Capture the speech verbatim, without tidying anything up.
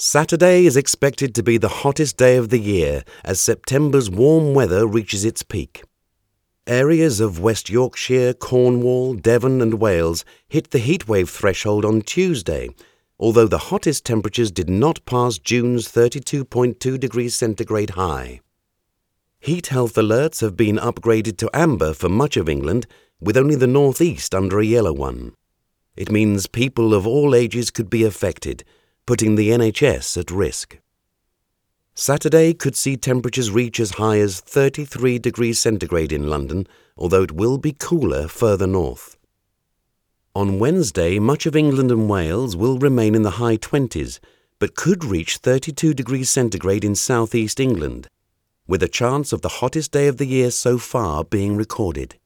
Saturday is expected to be the hottest day of the year as September's warm weather reaches its peak. Areas of West Yorkshire, Cornwall, Devon and Wales hit the heatwave threshold on Tuesday, although the hottest temperatures did not pass June's thirty-two point two degrees centigrade high. Heat health alerts have been upgraded to amber for much of England, with only the northeast under a yellow one. It means people of all ages could be affected, putting the N H S at risk. Saturday could see temperatures reach as high as thirty-three degrees centigrade in London, although it will be cooler further north. On Wednesday, much of England and Wales will remain in the high twenties, but could reach thirty-two degrees centigrade in southeast England, with a chance of the hottest day of the year so far being recorded.